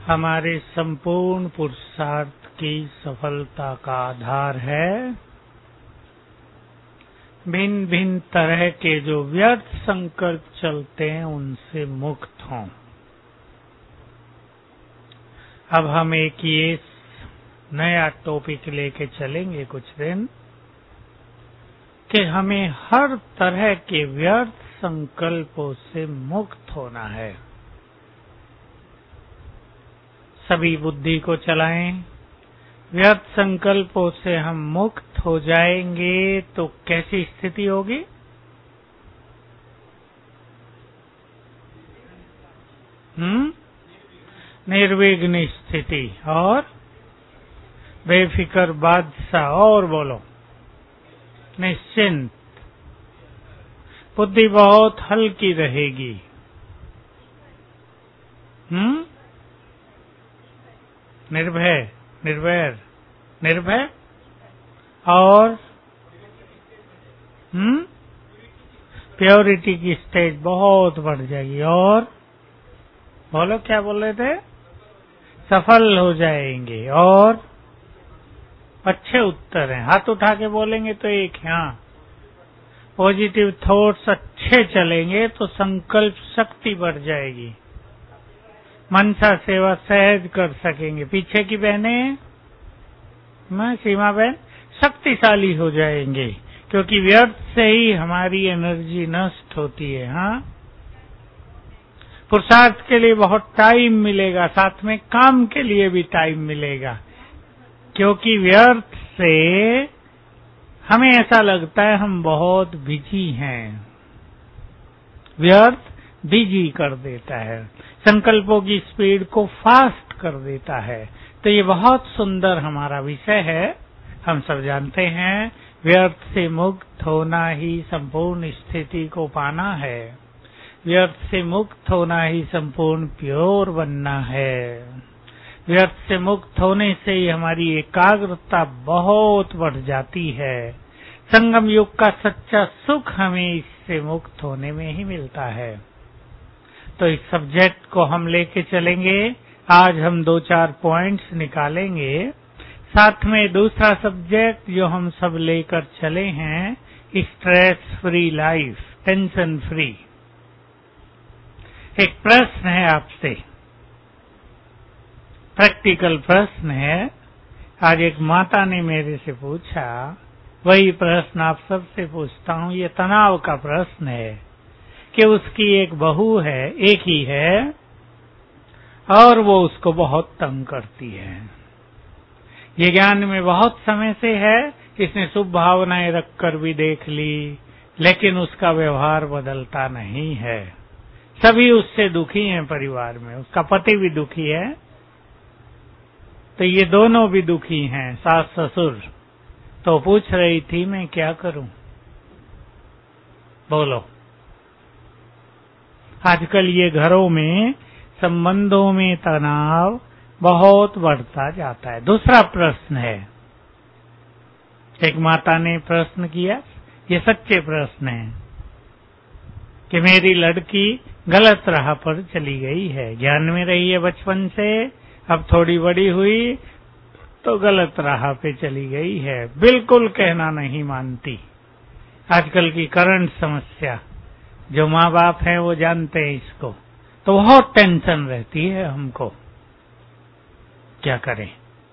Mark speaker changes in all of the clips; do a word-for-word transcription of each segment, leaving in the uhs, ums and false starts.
Speaker 1: हमारे संपूर्ण पुरुषार्थ की सफलता का आधार है भिन्न भिन्न तरह के जो व्यर्थ संकल्प चलते हैं उनसे मुक्त हों। अब हम एक ये नया टॉपिक लेके चलेंगे कुछ दिन कि हमें हर तरह के व्यर्थ संकल्पों से मुक्त होना है। सभी बुद्धि को चलाएं। व्यर्थ संकल्पों से हम मुक्त हो जाएंगे तो कैसी स्थिति होगी? हम्म निर्विघ्न स्थिति और बेफिक्र बादशाह। और बोलो निश्चिंत। बुद्धि बहुत हल्की रहेगी। हम्म निर्भय, निर्वैर, निर्भय और हम्म प्योरिटी की स्टेज बहुत बढ़ जाएगी। और बोलो क्या बोल रहे थे? सफल हो जाएंगे। और अच्छे उत्तर हैं। हाथ उठा के बोलेंगे तो एक हाँ पॉजिटिव थॉट्स अच्छे चलेंगे तो संकल्प शक्ति बढ़ जाएगी। मनसा सेवा सहज कर सकेंगे। पीछे की बहनें, मैं सीमा बहन, शक्तिशाली हो जाएंगे क्योंकि व्यर्थ से ही हमारी एनर्जी नष्ट होती है। हाँ पुरुषार्थ के लिए बहुत टाइम मिलेगा, साथ में काम के लिए भी टाइम मिलेगा क्योंकि व्यर्थ से हमें ऐसा लगता है हम बहुत बिजी हैं। व्यर्थ बिजी कर देता है, संकल्पों की स्पीड को फास्ट कर देता है। तो ये बहुत सुंदर हमारा विषय है। हम सब जानते हैं व्यर्थ से मुक्त होना ही संपूर्ण स्थिति को पाना है। व्यर्थ से मुक्त होना ही संपूर्ण प्योर बनना है। व्यर्थ से मुक्त होने से ही हमारी एकाग्रता बहुत बढ़ जाती है। संगम युग का सच्चा सुख हमें इससे मुक्त होने में ही मिलता है। तो इस सब्जेक्ट को हम लेके चलेंगे। आज हम दो चार पॉइंट्स निकालेंगे। साथ में दूसरा सब्जेक्ट जो हम सब लेकर चले हैं stress free life, tension free. एक प्रश्न है आपसे, प्रैक्टिकल प्रश्न है। आज एक माता ने मेरे से पूछा, वही प्रश्न आप सबसे पूछता हूँ। ये तनाव का प्रश्न है कि उसकी एक बहू है, एक ही है, और वो उसको बहुत तंग करती है। ये ज्ञान में बहुत समय से है, इसने शुभ भावनाएं रखकर भी देख ली, लेकिन उसका व्यवहार बदलता नहीं है। सभी उससे दुखी हैं परिवार में, उसका पति भी दुखी है, तो ये दोनों भी दुखी हैं, सास ससुर। तो पूछ रही थी मैं क्या करूं? बोलो। आजकल ये घरों में संबंधों में तनाव बहुत बढ़ता जाता है। दूसरा प्रश्न है, एक माता ने प्रश्न किया, ये सच्चे प्रश्न है कि मेरी लड़की गलत राह पर चली गई है। ज्ञान में रही है बचपन से, अब थोड़ी बड़ी हुई तो गलत राह पे चली गई है, बिल्कुल कहना नहीं मानती। आजकल की करंट समस्या, जो माँ बाप हैं वो जानते हैं इसको। तो बहुत टेंशन रहती है हमको, क्या करें?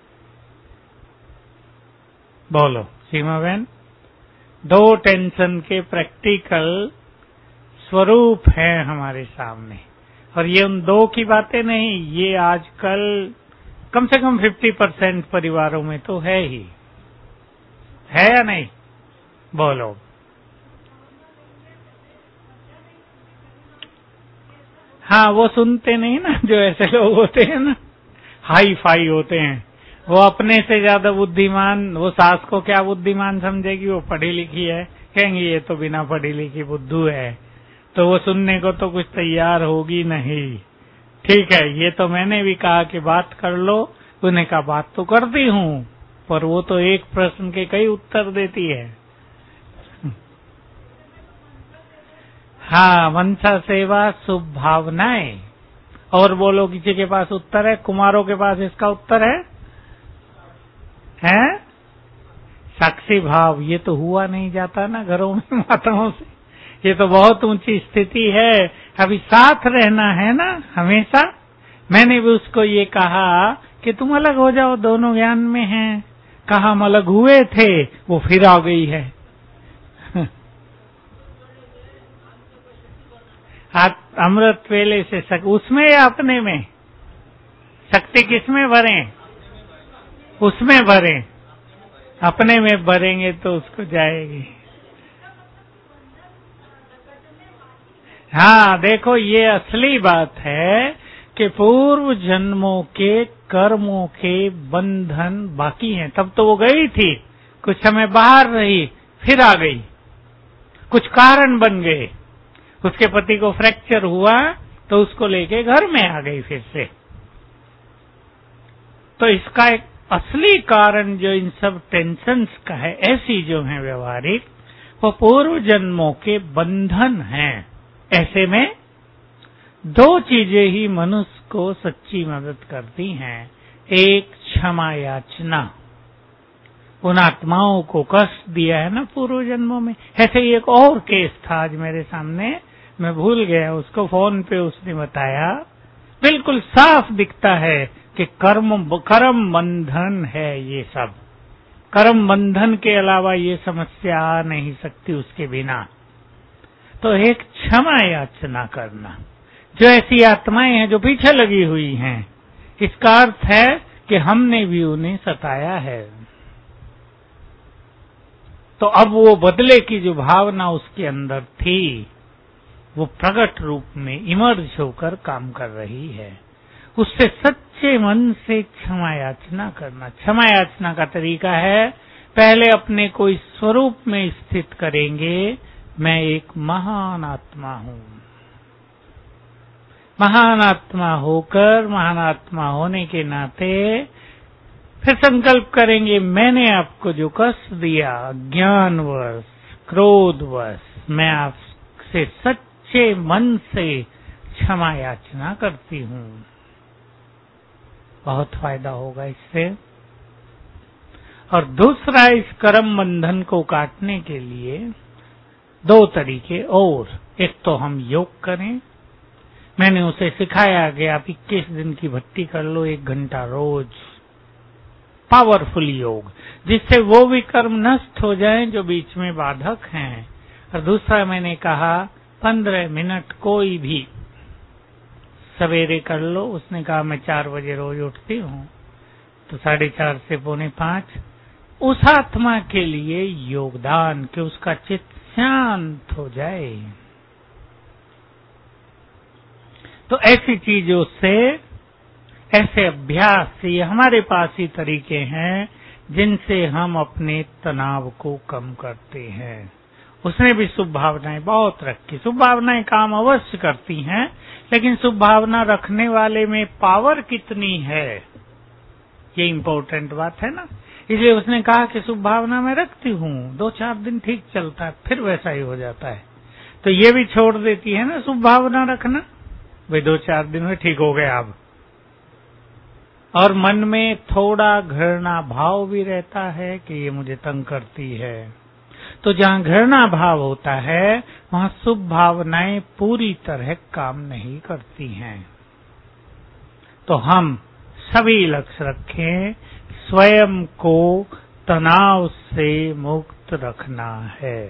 Speaker 1: बोलो सीमा बहन। दो टेंशन के प्रैक्टिकल स्वरूप हैं हमारे सामने, और ये उन दो की बातें नहीं, ये आजकल कम से कम पचास परसेंट परिवारों में तो है ही, है या नहीं? बोलो। हाँ वो सुनते नहीं ना, जो ऐसे लोग होते हैं ना, हाई फाई होते हैं, वो अपने से ज्यादा बुद्धिमान। वो सास को क्या बुद्धिमान समझेगी, वो पढ़ी लिखी है, कहेंगे ये तो बिना पढ़ी लिखी बुद्धू है, तो वो सुनने को तो कुछ तैयार होगी नहीं। ठीक है, ये तो मैंने भी कहा कि बात कर लो, उन्हें कहा बात तो करती हूँ, पर वो तो एक प्रश्न के कई उत्तर देती है। हाँ, मनसा सेवा शुभ भावनाएं, और बोलो किसी के पास उत्तर है? कुमारों के पास इसका उत्तर है? हैं? साक्षी भाव। ये तो हुआ नहीं जाता ना घरों में माताओं से। ये तो बहुत ऊंची स्थिति है। अभी साथ रहना है ना हमेशा। मैंने भी उसको ये कहा कि तुम अलग हो जाओ, दोनों ज्ञान में हैं। कहा हम अलग हुए थे, वो फिर आ गई है। अमृत वेले से सक, उसमें या अपने में? शक्ति किसमें भरें? उसमें भरें। अपने में भरेंगे तो उसको जाएगी। हाँ, देखो ये असली बात है कि पूर्व जन्मों के कर्मों के बंधन बाकी हैं। तब तो वो गई थी, कुछ समय बाहर रही, फिर आ गई, कुछ कारण बन गए। उसके पति को फ्रैक्चर हुआ तो उसको लेके घर में आ गई फिर से। तो इसका एक असली कारण जो इन सब टेंशन्स का है, ऐसी जो है व्यवहारिक, वो पूर्व जन्मों के बंधन हैं। ऐसे में दो चीजें ही मनुष्य को सच्ची मदद करती हैं। एक क्षमा याचना, उन आत्माओं को कष्ट दिया है ना पूर्व जन्मों में। ऐसे ही एक और केस था आज मेरे सामने, मैं भूल गया उसको, फोन पे उसने बताया। बिल्कुल साफ दिखता है कि कर्म कर्म बंधन है ये सब। कर्म बंधन के अलावा ये समस्या आ नहीं सकती उसके बिना। तो एक क्षमा याचना करना। जो ऐसी आत्माएं हैं जो पीछे लगी हुई हैं, इसका अर्थ है कि हमने भी उन्हें सताया है। तो अब वो बदले की जो भावना उसके अंदर थी, वो प्रकट रूप में इमर्ज होकर काम कर रही है। उससे सच्चे मन से क्षमा याचना करना। क्षमा याचना का तरीका है, पहले अपने को इस स्वरूप में स्थित करेंगे, मैं एक महान आत्मा हूँ। महान आत्मा होकर, महान आत्मा होने के नाते फिर संकल्प करेंगे, मैंने आपको जो कष्ट दिया, ज्ञानवश, क्रोधवश, मैं आपसे सच्चे मन से क्षमा याचना करती हूँ। बहुत फायदा होगा इससे। और दूसरा, इस कर्म बंधन को काटने के लिए दो तरीके और। एक तो हम योग करें। मैंने उसे सिखाया कि आप इक्कीस दिन की भट्टी कर लो, एक घंटा रोज, पावरफुल योग, जिससे वो भी कर्म नष्ट हो जाएं जो बीच में बाधक हैं। और दूसरा मैंने कहा पंद्रह मिनट कोई भी सवेरे कर लो। उसने कहा मैं चार बजे रोज उठती हूँ, तो साढ़े चार से पौने पांच उस आत्मा के लिए योगदान, कि उसका चित्त शांत हो जाए। तो ऐसी चीजों से, ऐसे अभ्यास से, ये हमारे पास ही तरीके हैं जिनसे हम अपने तनाव को कम करते हैं। उसने भी शुभ भावनाएं बहुत रखी। शुभ भावनाएं काम अवश्य करती हैं, लेकिन शुभ भावना रखने वाले में पावर कितनी है, ये इम्पोर्टेंट बात है ना। इसलिए उसने कहा कि शुभ भावना मैं रखती हूँ, दो चार दिन ठीक चलता है, फिर वैसा ही हो जाता है। तो ये भी छोड़ देती है ना शुभ भावना रखना, वे दो चार दिन में ठीक हो गया अब। और मन में थोड़ा घृणा भाव भी रहता है कि ये मुझे तंग करती है। तो जहाँ घृणा भाव होता है, वहाँ शुभ भावनाएं पूरी तरह काम नहीं करती हैं। तो हम सभी लक्ष्य रखें, स्वयं को तनाव से मुक्त रखना है।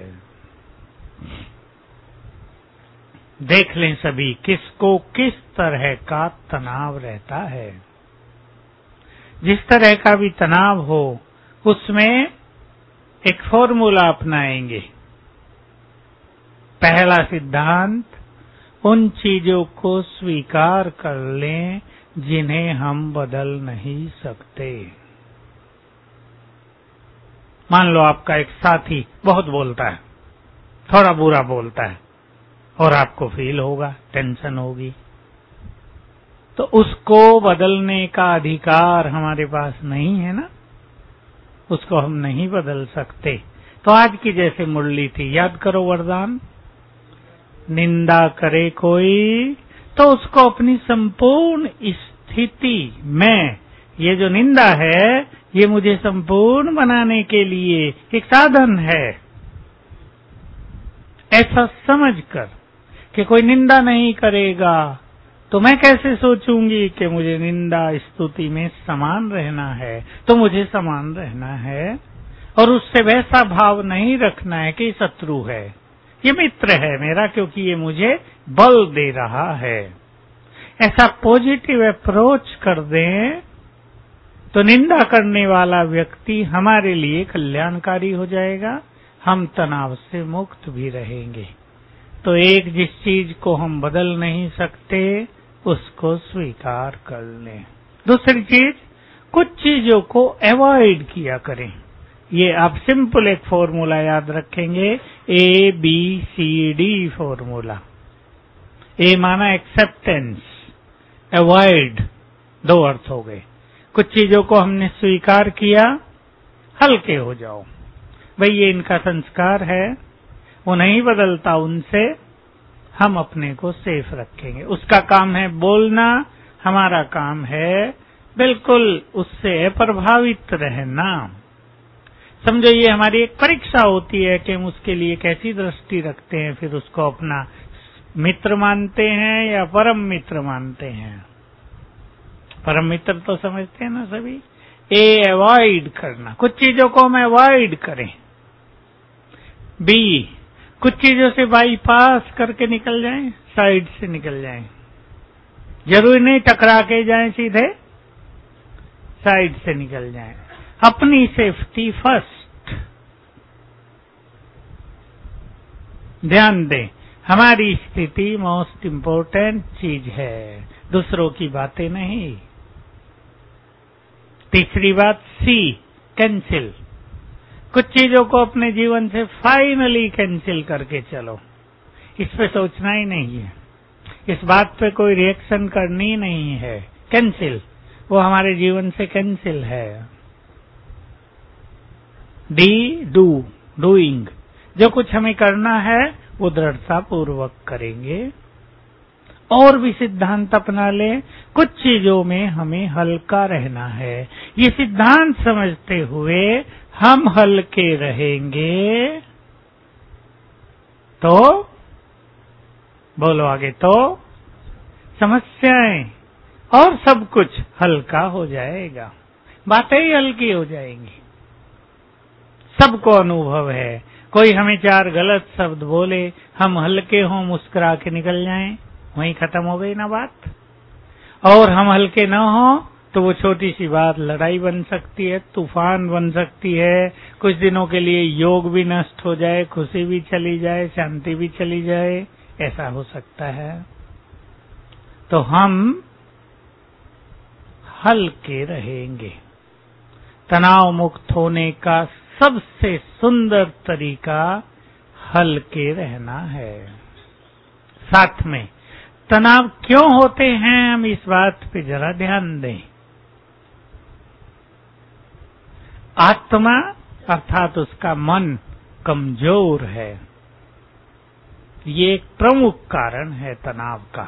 Speaker 1: देख लें सभी किसको किस तरह का तनाव रहता है। जिस तरह का भी तनाव हो, उसमें एक फॉर्मूला अपनाएंगे। पहला सिद्धांत, उन चीजों को स्वीकार कर लें जिन्हें हम बदल नहीं सकते। मान लो आपका एक साथी बहुत बोलता है, थोड़ा बुरा बोलता है, और आपको फील होगा, टेंशन होगी। तो उसको बदलने का अधिकार हमारे पास नहीं है ना, उसको हम नहीं बदल सकते। तो आज की जैसे मुरली थी, याद करो वरदान, निंदा करे कोई तो उसको अपनी संपूर्ण स्थिति में, ये जो निंदा है ये मुझे संपूर्ण बनाने के लिए एक साधन है, ऐसा समझकर कि कोई निंदा नहीं करेगा तो मैं कैसे सोचूंगी कि मुझे निंदा स्तुति में समान रहना है। तो मुझे समान रहना है और उससे वैसा भाव नहीं रखना है कि शत्रु है, ये मित्र है मेरा, क्योंकि ये मुझे बल दे रहा है। ऐसा पॉजिटिव अप्रोच कर दें तो निंदा करने वाला व्यक्ति हमारे लिए कल्याणकारी हो जाएगा, हम तनाव से मुक्त भी रहेंगे। तो एक जिस चीज को हम बदल नहीं सकते उसको स्वीकार कर लें। दूसरी चीज, कुछ चीजों को अवॉइड किया करें। ये आप सिंपल एक फॉर्मूला याद रखेंगे, A B C D formula. A माना एक्सेप्टेंस, अवॉइड दो अर्थ हो गए। कुछ चीजों को हमने स्वीकार किया, हल्के हो जाओ भाई, ये इनका संस्कार है, वो नहीं बदलता, उनसे हम अपने को सेफ रखेंगे। उसका काम है बोलना, हमारा काम है बिल्कुल उससे प्रभावित रहना। समझो ये हमारी एक परीक्षा होती है कि हम उसके लिए कैसी दृष्टि रखते हैं, फिर उसको अपना मित्र मानते हैं या परम मित्र मानते हैं। परम मित्र तो समझते हैं ना सभी। ए, अवॉइड करना, कुछ चीजों को हम अवॉइड करें। बी, कुछ चीजों से बाईपास करके निकल जाएं, साइड से निकल जाएं। जरूरी नहीं टकरा के जाएं, सीधे साइड से निकल जाएं। अपनी सेफ्टी फर्स्ट। ध्यान दें, हमारी स्थिति मोस्ट इम्पोर्टेंट चीज है, दूसरों की बातें नहीं। तीसरी बात, सी, कैंसिल। कुछ चीजों को अपने जीवन से फाइनली कैंसिल करके चलो, इस पे सोचना ही नहीं है, इस बात पे कोई रिएक्शन करनी नहीं है। कैंसिल, वो हमारे जीवन से कैंसिल है। डी, डू, डूइंग, जो कुछ हमें करना है वो दृढ़ता पूर्वक करेंगे। और भी सिद्धांत अपना लें, कुछ चीजों में हमें हल्का रहना है, ये सिद्धांत समझते हुए हम हल्के रहेंगे तो, बोलो आगे, तो समस्याएं और सब कुछ हल्का हो जाएगा, बातें ही हल्की हो जाएंगी। सबको अनुभव है, कोई हमें चार गलत शब्द बोले, हम हल्के हों, मुस्कुरा के निकल जाएं, वहीं खत्म हो गई ना बात। और हम हल्के न हों तो वो छोटी सी बात लड़ाई बन सकती है, तूफान बन सकती है, कुछ दिनों के लिए योग भी नष्ट हो जाए, खुशी भी चली जाए, शांति भी चली जाए, ऐसा हो सकता है। तो हम हल्के रहेंगे। तनाव मुक्त होने का सबसे सुंदर तरीका हल्के रहना है। साथ में तनाव क्यों होते हैं, हम इस बात पे जरा ध्यान दें। आत्मा अर्थात उसका मन कमजोर है, ये एक प्रमुख कारण है तनाव का।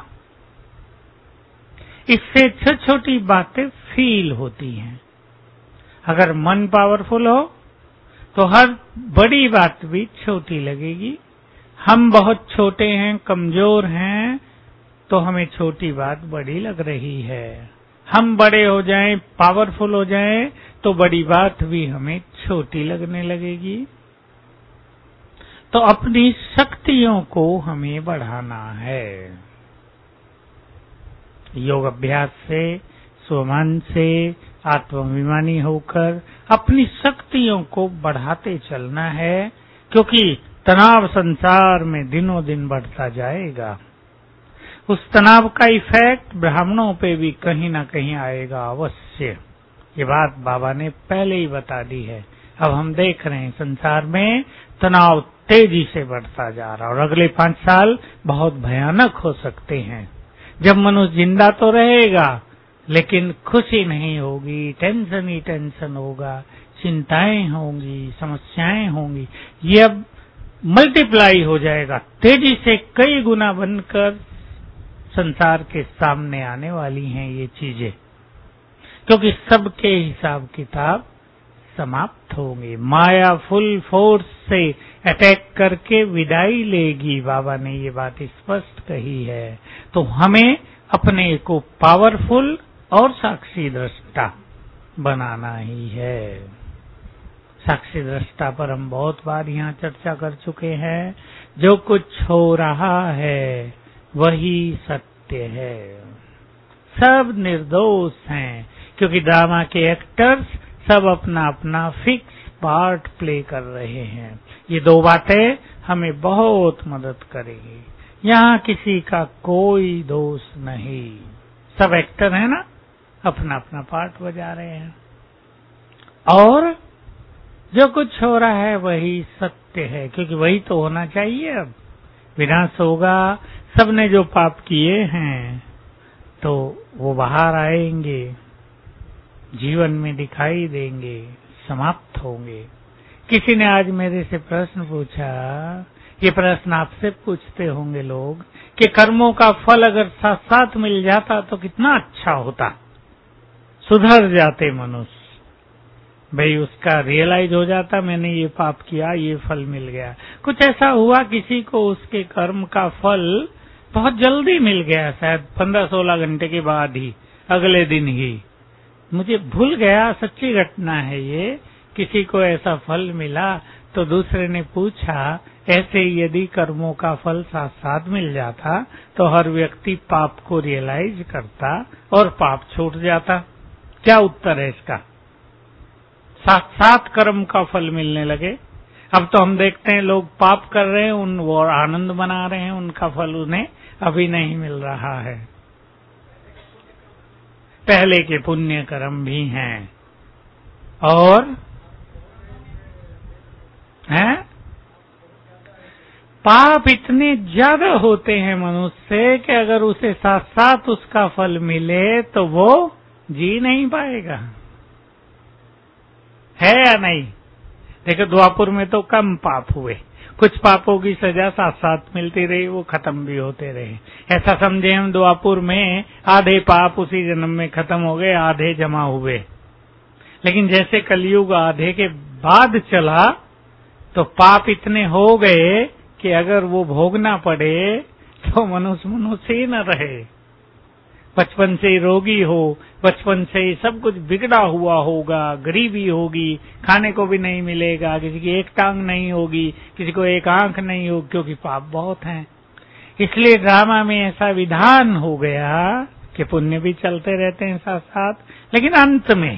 Speaker 1: इससे छोटी छोटी बातें फील होती हैं। अगर मन पावरफुल हो तो हर बड़ी बात भी छोटी लगेगी। हम बहुत छोटे हैं, कमजोर हैं, तो हमें छोटी बात बड़ी लग रही है। हम बड़े हो जाएं, पावरफुल हो जाएं, तो बड़ी बात भी हमें छोटी लगने लगेगी। तो अपनी शक्तियों को हमें बढ़ाना है। योग अभ्यास से, स्वमान से, आत्माभिमानी होकर अपनी शक्तियों को बढ़ाते चलना है, क्योंकि तनाव संसार में दिनों दिन बढ़ता जाएगा। उस तनाव का इफेक्ट ब्राह्मणों पे भी कहीं ना कहीं आएगा अवश्य। ये बात बाबा ने पहले ही बता दी है। अब हम देख रहे हैं संसार में तनाव तेजी से बढ़ता जा रहा, और अगले पांच साल बहुत भयानक हो सकते हैं, जब मनुष्य जिंदा तो रहेगा लेकिन खुशी नहीं होगी, टेंशन ही टेंशन होगा, चिंताएं होंगी, समस्याएं होंगी। ये अब मल्टीप्लाई हो जाएगा, तेजी से कई गुना बनकर संसार के सामने आने वाली हैं ये चीजें, क्योंकि सबके हिसाब किताब समाप्त होंगे। माया फुल फोर्स से अटैक करके विदाई लेगी, बाबा ने ये बात स्पष्ट कही है। तो हमें अपने को पावरफुल और साक्षी दृष्टा बनाना ही है। साक्षी दृष्टा पर हम बहुत बार यहाँ चर्चा कर चुके हैं। जो कुछ हो रहा है वही सत्य है, सब निर्दोष हैं, क्योंकि ड्रामा के एक्टर्स सब अपना अपना फिक्स पार्ट प्ले कर रहे हैं। ये दो बातें हमें बहुत मदद करेंगी। यहाँ किसी का कोई दोष नहीं, सब एक्टर है ना, अपना अपना पार्ट बजा रहे हैं। और जो कुछ हो रहा है वही सत्य है, क्योंकि वही तो होना चाहिए। अब विनाश होगा, सबने जो पाप किए हैं तो वो बाहर आएंगे, जीवन में दिखाई देंगे, समाप्त होंगे। किसी ने आज मेरे से प्रश्न पूछा, ये प्रश्न आपसे पूछते होंगे लोग, कि कर्मों का फल अगर साथ साथ मिल जाता तो कितना अच्छा होता, सुधर जाते मनुष्य। भाई उसका रियलाइज हो जाता मैंने ये पाप किया, ये फल मिल गया। कुछ ऐसा हुआ किसी को उसके कर्म का फल बहुत जल्दी मिल गया, शायद पंद्रह सोलह घंटे के बाद ही, अगले दिन ही। मुझे भूल गया, सच्ची घटना है ये। किसी को ऐसा फल मिला तो दूसरे ने पूछा, ऐसे यदि कर्मों का फल साथ साथ मिल जाता तो हर व्यक्ति पाप को रियलाइज करता और पाप छूट जाता। क्या उत्तर है इसका? साथ साथ कर्म का फल मिलने लगे। अब तो हम देखते हैं लोग पाप कर रहे हैं, उन वो आनंद मना रहे हैं, उनका फल उन्हें अभी नहीं मिल रहा है। पहले के पुण्य कर्म भी हैं और हैं पाप इतने ज्यादा होते हैं मनुष्य से कि अगर उसे साथ साथ उसका फल मिले तो वो जी नहीं पाएगा, है या नहीं? देखो द्वापुर में तो कम पाप हुए, कुछ पापों की सजा साथ साथ मिलती रही, वो खत्म भी होते रहे। ऐसा समझे हम द्वापुर में आधे पाप उसी जन्म में खत्म हो गए, आधे जमा हुए। लेकिन जैसे कलयुग आधे के बाद चला तो पाप इतने हो गए कि अगर वो भोगना पड़े तो मनुष्य मनुष्य ही न रहे। बचपन से ही रोगी हो, बचपन से ही सब कुछ बिगड़ा हुआ होगा, गरीबी होगी, खाने को भी नहीं मिलेगा, किसी की एक टांग नहीं होगी, किसी को एक आंख नहीं होगी, क्योंकि पाप बहुत हैं। इसलिए ड्रामा में ऐसा विधान हो गया कि पुण्य भी चलते रहते हैं साथ साथ, लेकिन अंत में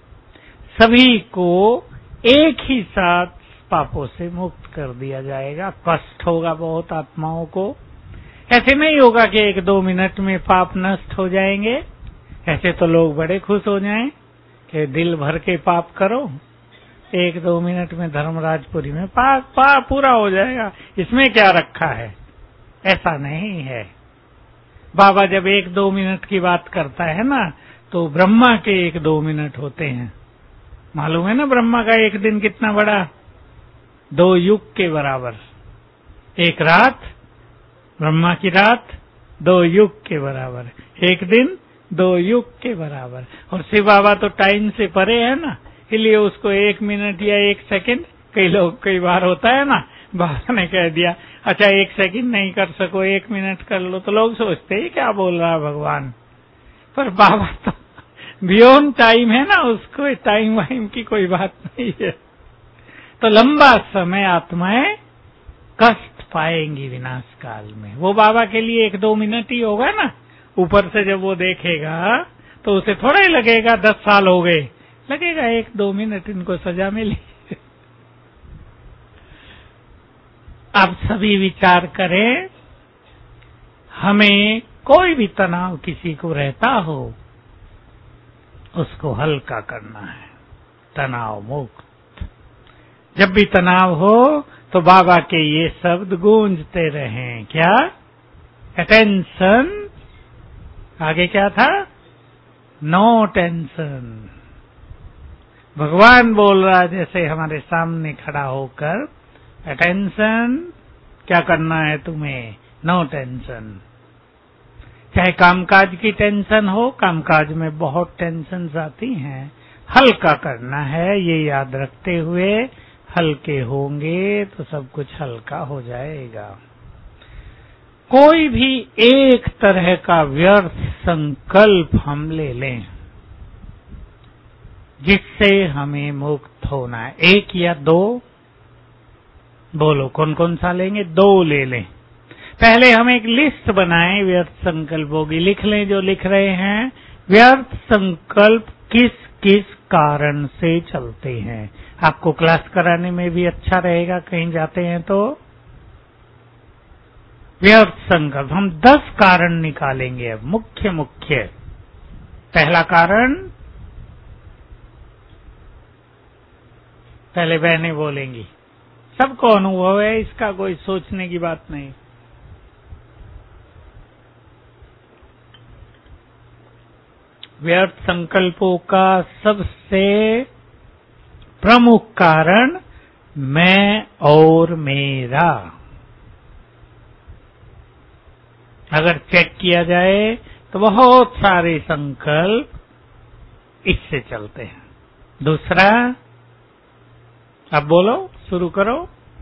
Speaker 1: सभी को एक ही साथ पापों से मुक्त कर दिया जाएगा। कष्ट होगा बहुत आत्माओं को। ऐसे नहीं होगा कि एक दो मिनट में पाप नष्ट हो जाएंगे। ऐसे तो लोग बड़े खुश हो जाएं कि दिल भर के पाप करो, एक दो मिनट में धर्मराजपुरी में पाप पाप पूरा हो जाएगा, इसमें क्या रखा है। ऐसा नहीं है। बाबा जब एक दो मिनट की बात करता है ना, तो ब्रह्मा के एक दो मिनट होते हैं। मालूम है ना ब्रह्मा का एक दिन कितना बड़ा? दो युग के बराबर। एक रात, ब्रह्मा की रात दो युग के बराबर, एक दिन दो युग के बराबर। और शिव बाबा तो टाइम से परे है ना, इसलिए उसको एक मिनट या एक सेकंड, कई लोग कई बार होता है ना, बाबा ने कह दिया अच्छा एक सेकंड नहीं कर सको, एक मिनट कर लो, तो लोग सोचते हैं क्या बोल रहा है भगवान। पर बाबा तो बियॉन्ड टाइम है ना, उसको टाइम वाइम की कोई बात नहीं है। तो लंबा समय आत्माएं कष्ट पाएंगी विनाश काल में। वो बाबा के लिए एक दो मिनट ही होगा ना। ऊपर से जब वो देखेगा तो उसे थोड़ा ही लगेगा दस साल हो गए, लगेगा एक दो मिनट इनको सजा मिली। अब सभी विचार करें, हमें कोई भी तनाव किसी को रहता हो उसको हल्का करना है, तनाव मुक्त। जब भी तनाव हो तो बाबा के ये शब्द गूंजते रहें। क्या? अटेंशन, आगे क्या था? No tension. भगवान बोल रहा है जैसे हमारे सामने खड़ा होकर, अटेंशन, क्या करना है तुम्हें? No tension. चाहे कामकाज की टेंशन हो, कामकाज में बहुत टेंशन आती हैं, हल्का करना है, ये याद रखते हुए हल्के होंगे तो सब कुछ हल्का हो जाएगा। कोई भी एक तरह का व्यर्थ संकल्प हम ले लें जिससे हमें मुक्त होना है, एक या दो, बोलो कौन कौन सा लेंगे? दो ले लें। पहले हम एक लिस्ट बनाएं व्यर्थ संकल्पों की, लिख लें जो लिख रहे हैं, व्यर्थ संकल्प किस किस कारण से चलते हैं। आपको क्लास कराने में भी अच्छा रहेगा, कहीं जाते हैं तो। व्यर्थ संकल्प हम दस कारण निकालेंगे अब, मुख्य मुख्य। पहला कारण, पहले बहनें बोलेंगी, सबको अनुभव है इसका, कोई सोचने की बात नहीं। व्यर्थ संकल्पों का सबसे प्रमुख कारण मैं और मेरा। अगर चेक किया जाए तो बहुत सारे संकल्प इससे चलते हैं। दूसरा, अब बोलो, शुरू करो।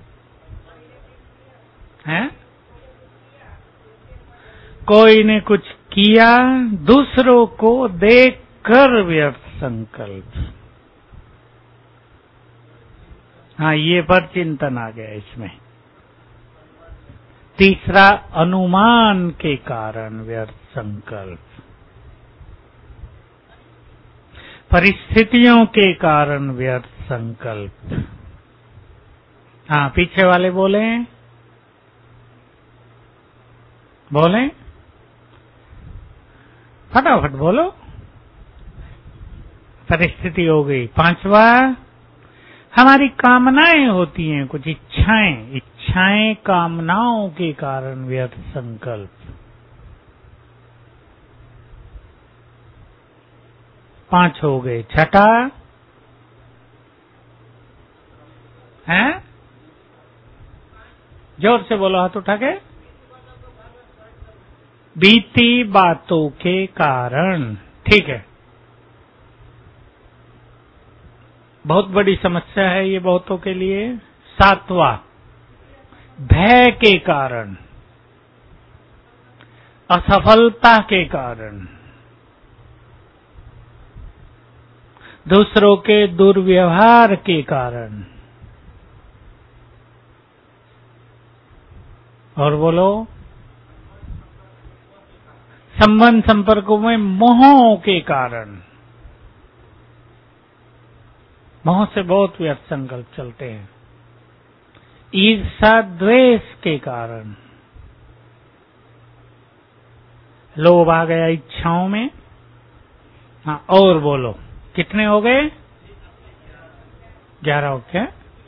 Speaker 1: हैं? कोई ने कुछ किया, दूसरों को देखकर व्यर्थ संकल्प। हाँ, ये पर चिंतन आ गया इसमें। तीसरा, अनुमान के कारण व्यर्थ संकल्प। परिस्थितियों के कारण व्यर्थ संकल्प। हाँ, पीछे वाले बोले बोले फटाफट बोलो। परिस्थिति हो गई। पांचवा, हमारी कामनाएं होती हैं, कुछ इच्छाएं, इच्छाएं कामनाओं के कारण व्यर्थ संकल्प। पांच हो गए। छठा है, जोर से बोलो, हाथ उठा के। बीती बातों के कारण। ठीक है, बहुत बड़ी समस्या है ये बहुतों के लिए। सातवां, भय के कारण, असफलता के कारण, दूसरों के दुर्व्यवहार के कारण। और बोलो, संबंध संपर्कों में मोहों के कारण। मोह से बहुत व्यर्थ संकल्प चलते हैं। ईर्षा द्वेष के कारण, लोभ आ गया इच्छाओं में। हाँ, और बोलो, कितने हो गए? ग्यारह हो क्या?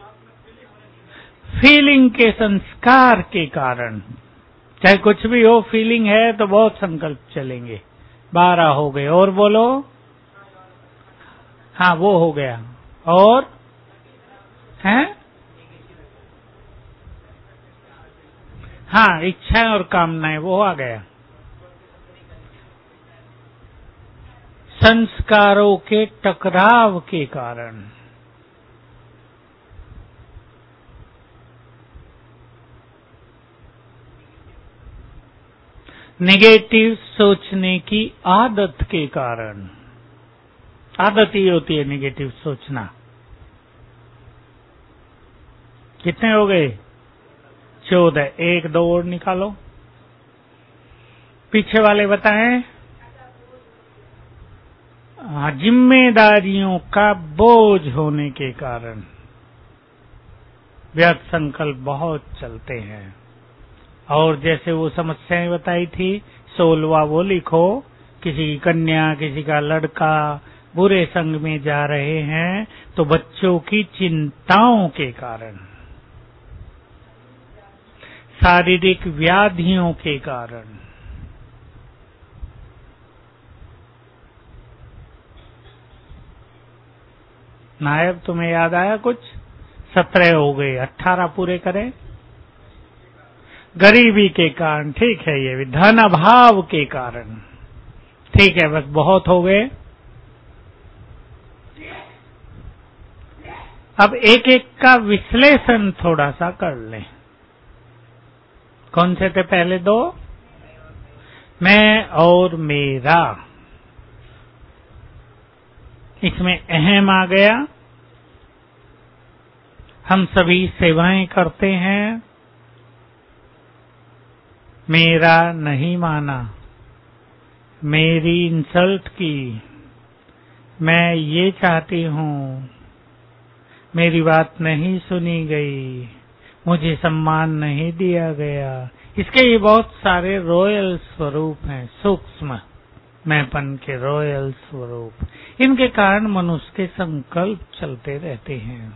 Speaker 1: फीलिंग के संस्कार के कारण, चाहे कुछ भी हो, फीलिंग है तो बहुत संकल्प चलेंगे। बारह हो गए। और बोलो। हाँ, वो हो गया। और हैं? हाँ, इच्छाएं और कामनाएं, वो आ गया। संस्कारों के टकराव के कारण, नेगेटिव सोचने की आदत के कारण। आदत ही होती है नेगेटिव सोचना। कितने हो गए? चौदह। एक दो और निकालो। पीछे वाले बताएं। हाँ, जिम्मेदारियों का बोझ होने के कारण व्यर्थ संकल्प बहुत चलते हैं। और जैसे वो समस्याएं बताई थी, सोलवा वो लिखो। किसी की कन्या, किसी का लड़का बुरे संग में जा रहे हैं तो बच्चों की चिंताओं के कारण, शारीरिक व्याधियों के कारण। नायब, तुम्हें याद आया कुछ? सत्रह हो गए, अठारह पूरे करें। गरीबी के कारण, ठीक है, ये भी धन अभाव के कारण, ठीक है, बस बहुत हो गए। अब एक एक का विश्लेषण थोड़ा सा कर लें। कौन से थे पहले दो? मैं और मेरा, इसमें अहम आ गया। हम सभी सेवाएं करते हैं, मेरा नहीं माना, मेरी इंसल्ट की, मैं ये चाहती हूँ, मेरी बात नहीं सुनी गई, मुझे सम्मान नहीं दिया गया। इसके ये बहुत सारे रॉयल स्वरूप हैं, सूक्ष्म मैंपन के रॉयल स्वरूप। इनके कारण मनुष्य के संकल्प चलते रहते हैं।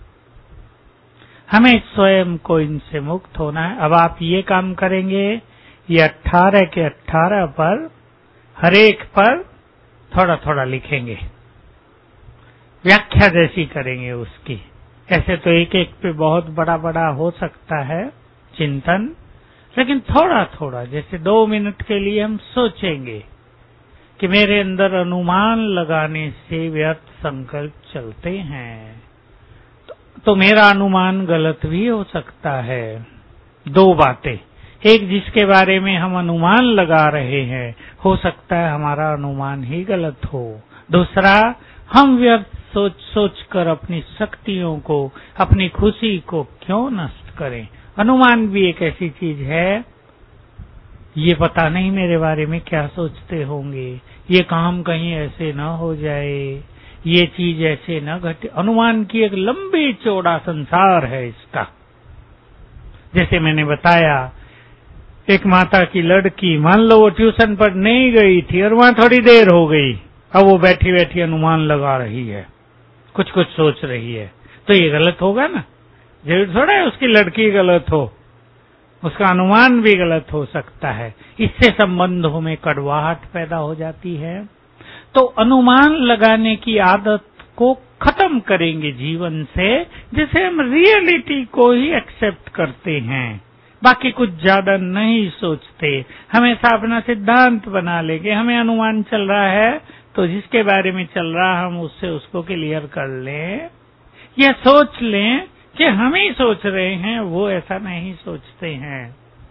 Speaker 1: हमें स्वयं को इनसे मुक्त होना है। अब आप ये काम करेंगे, ये अठारह के अठारह पर हरेक पर थोड़ा थोड़ा लिखेंगे, व्याख्या जैसी करेंगे उसकी। ऐसे तो एक एक पे बहुत बड़ा बड़ा हो सकता है चिंतन, लेकिन थोड़ा थोड़ा, जैसे दो मिनट के लिए हम सोचेंगे कि मेरे अंदर अनुमान लगाने से व्यर्थ संकल्प चलते हैं, तो, तो मेरा अनुमान गलत भी हो सकता है। दो बातें, एक जिसके बारे में हम अनुमान लगा रहे हैं, हो सकता है हमारा अनुमान ही गलत हो। दूसरा, हम व्यर्थ सोच सोच कर अपनी शक्तियों को, अपनी खुशी को क्यों नष्ट करें। अनुमान भी एक ऐसी चीज है, ये पता नहीं मेरे बारे में क्या सोचते होंगे, ये काम कहीं ऐसे न हो जाए, ये चीज ऐसे न घटे। अनुमान की एक लंबी चौड़ा संसार है इसका। जैसे मैंने बताया, एक माता की लड़की, मान लो वो ट्यूशन पर नहीं गई थी और वहां थोड़ी देर हो गई, अब वो बैठी बैठी अनुमान लगा रही है, कुछ कुछ सोच रही है, तो ये गलत होगा ना। जरूर थोड़ा है उसकी लड़की गलत हो, उसका अनुमान भी गलत हो सकता है। इससे संबंधों में कड़वाहट पैदा हो जाती है। तो अनुमान लगाने की आदत को खत्म करेंगे जीवन से, जिसे हम रियलिटी को ही एक्सेप्ट करते हैं, बाकी कुछ ज्यादा नहीं सोचते। हमेशा अपना सिद्धांत बना लेंगे, हमें अनुमान चल रहा है तो जिसके बारे में चल रहा है हम उससे उसको क्लियर कर लें, या सोच लें कि हम ही सोच रहे हैं, वो ऐसा नहीं सोचते हैं।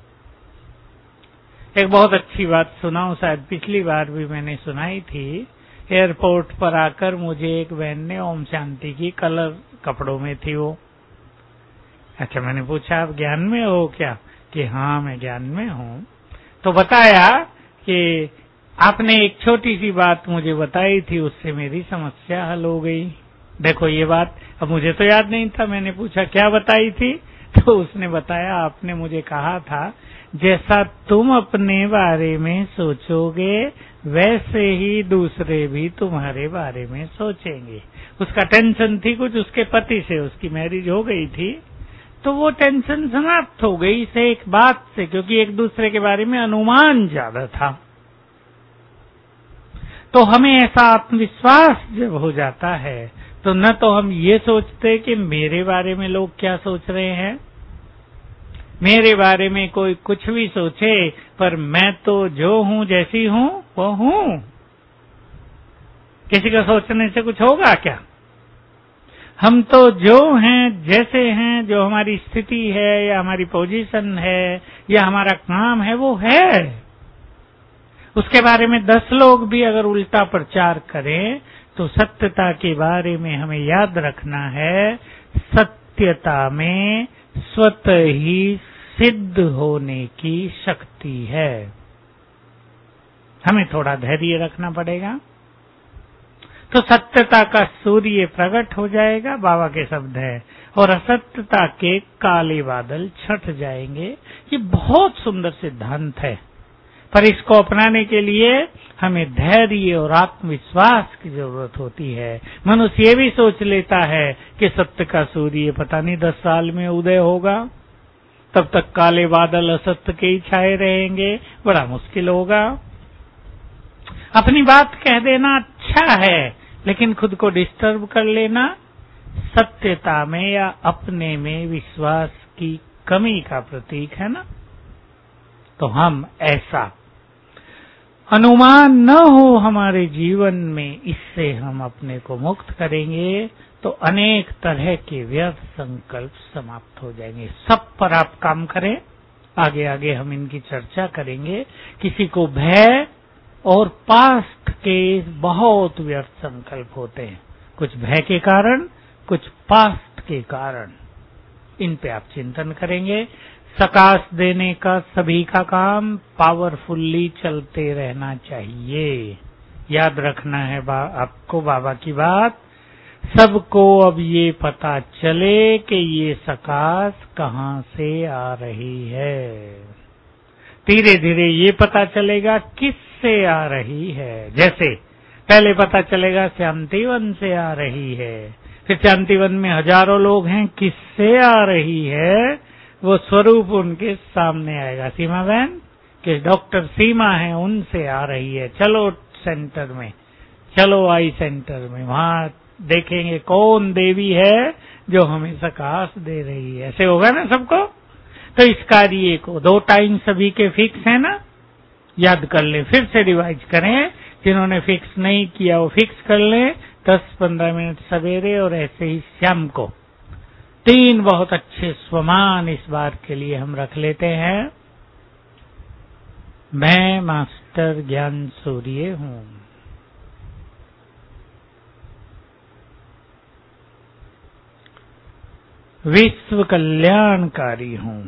Speaker 1: एक बहुत अच्छी बात सुनाऊं, शायद पिछली बार भी मैंने सुनाई थी। एयरपोर्ट पर आकर मुझे एक बहन ने ओम शांति की, कलर कपड़ों में थी वो। अच्छा, मैंने पूछा आप ज्ञान में हो क्या? कि हाँ मैं ज्ञान में हूँ। तो बताया कि आपने एक छोटी सी बात मुझे बताई थी, उससे मेरी समस्या हल हो गई। देखो ये बात, अब मुझे तो याद नहीं था, मैंने पूछा क्या बताई थी, तो उसने बताया आपने मुझे कहा था जैसा तुम अपने बारे में सोचोगे वैसे ही दूसरे भी तुम्हारे बारे में सोचेंगे। उसका टेंशन थी कुछ उसके पति से, उसकी मैरिज हो गई थी, तो वो टेंशन समाप्त हो गई से एक बात से, क्योंकि एक दूसरे के बारे में अनुमान ज्यादा था। तो हमें ऐसा आत्मविश्वास जब हो जाता है तो न तो हम ये सोचते कि मेरे बारे में लोग क्या सोच रहे हैं, मेरे बारे में कोई कुछ भी सोचे, पर मैं तो जो हूँ जैसी हूँ वो हूँ, किसी का सोचने से कुछ होगा क्या? हम तो जो हैं जैसे हैं, जो हमारी स्थिति है या हमारी पोजीशन है या हमारा काम है वो है। उसके बारे में दस लोग भी अगर उल्टा प्रचार करें तो सत्यता के बारे में हमें याद रखना है, सत्यता में स्वतः ही सिद्ध होने की शक्ति है। हमें थोड़ा धैर्य रखना पड़ेगा, तो सत्यता का सूर्य प्रकट हो जाएगा, बाबा के शब्द है, और असत्यता के काले बादल छट जाएंगे। ये बहुत सुंदर सिद्धांत है, पर इसको अपनाने के लिए हमें धैर्य और आत्मविश्वास की जरूरत होती है। मनुष्य ये भी सोच लेता है कि सत्य का सूर्य पता नहीं दस साल में उदय होगा, तब तक काले बादल असत्य के ही छाए रहेंगे, बड़ा मुश्किल होगा। अपनी बात कह देना अच्छा है, लेकिन खुद को डिस्टर्ब कर लेना सत्यता में या अपने में विश्वास की कमी का प्रतीक है ना। तो हम ऐसा अनुमान न हो हमारे जीवन में, इससे हम अपने को मुक्त करेंगे तो अनेक तरह के व्यर्थ संकल्प समाप्त हो जाएंगे। सब पर आप काम करें, आगे आगे हम इनकी चर्चा करेंगे। किसी को भय और पास्ट के बहुत व्यर्थ संकल्प होते हैं, कुछ भय के कारण, कुछ पास्ट के कारण। इन पे आप चिंतन करेंगे। सकाश देने का सभी का काम पावरफुल्ली चलते रहना चाहिए। याद रखना है बा, आपको बाबा की बात, सबको अब ये पता चले कि ये सकाश कहाँ से आ रही है। धीरे धीरे ये पता चलेगा किससे आ रही है। जैसे पहले पता चलेगा शांतिवन से आ रही है, फिर शांतिवन में हजारों लोग हैं, किससे आ रही है वो स्वरूप उनके सामने आएगा। सीमा बहन कि डॉक्टर सीमा है, उनसे आ रही है, चलो सेंटर में, चलो आई सेंटर में, वहां देखेंगे कौन देवी है जो हमें सकाश दे रही है। ऐसे होगा ना सबको। तो इस कार्य को दो टाइम सभी के फिक्स है ना, याद कर ले, फिर से रिवाइज करें। जिन्होंने फिक्स नहीं किया वो फिक्स कर ले, दस पंद्रह मिनट सवेरे और ऐसे ही शाम को। तीन बहुत अच्छे स्वमान इस बार के लिए हम रख लेते हैं। मैं मास्टर ज्ञान सूर्य हूँ, विश्व कल्याणकारी हूँ,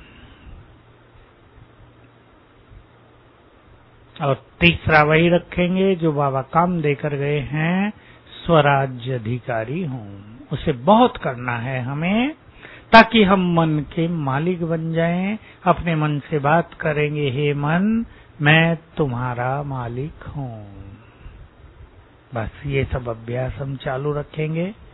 Speaker 1: और तीसरा वही रखेंगे जो बाबा काम देकर गए हैं, स्वराज्य अधिकारी हूँ। उसे बहुत करना है हमें, ताकि हम मन के मालिक बन जाएं। अपने मन से बात करेंगे, हे मन मैं तुम्हारा मालिक हूँ। बस ये सब अभ्यास हम चालू रखेंगे।